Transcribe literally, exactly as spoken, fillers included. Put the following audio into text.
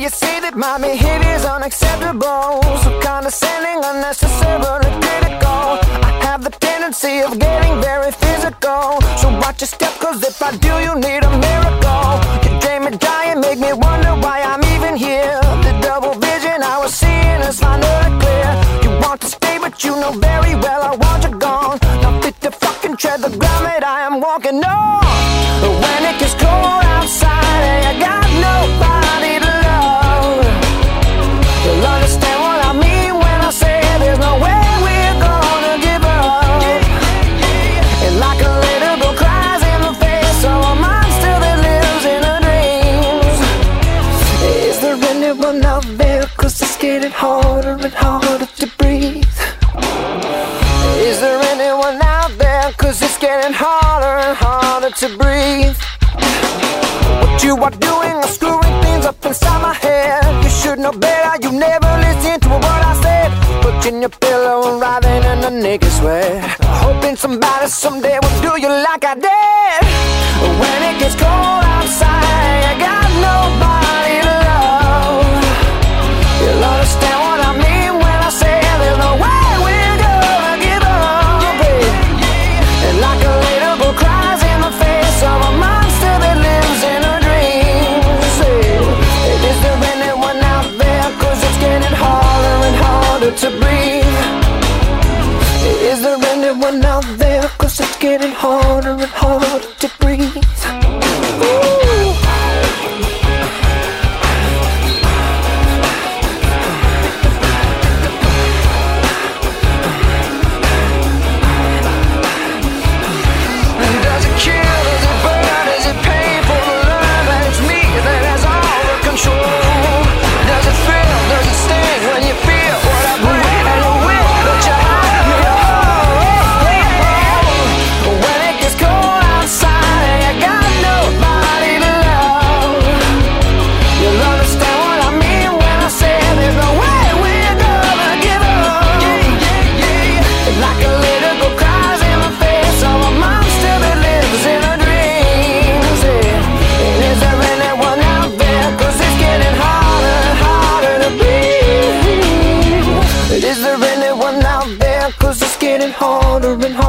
you see that my behavior's unacceptable, so condescending, unnecessarily critical. I have the tendency of getting very physical, so watch your step, cause if I do, you need a miracle. You drain me dry and make me wonder why I'm even here. The double vision I was seeing is finally clear. You want to stay, but you know very well I want you gone. Now fit to fucking tread the ground that I am walking on. But when it gets cold outside and you got nobody to love, you'll understand what I mean when I say there's no way we're gonna give up. And like a little girl cries in the face of a monster that lives in her dreams. Is there anyone out there? Cause it's getting harder and harder to breathe. Is there anyone out there? Cause it's getting harder and harder to breathe. What you are doing is screwing things up inside my head. You should know better, you never listen to what I said. Putting your pillow and writhing in the naked sweat, hoping somebody someday will do you like I did. But when it gets cold outside, you got nobody to love. You'll understand what I mean when I say there's no way we're gonna give up. And like a little girl cries in the face of a monster that lives in her dreams. Is there anyone out there? Cause it's getting harder and harder to breathe. Is there anyone out there? Cause it's getting harder and harder to breathe. Ooh. Does it kill? Does it burn? Is it painful to learn that it's me that has all the control? Does it feel? Does it sting when you feel what I bring? And you will that you hide me all. When it gets cold outside and you got nobody to love, you'll understand what I mean when I say there's no way we're gonna give up. Like a little girl cries in the face of a monster that lives in her dreams. And is there anyone out there? Cause it's getting harder and harder to breathe. Is there anyone out there? Cause it's getting harder and harder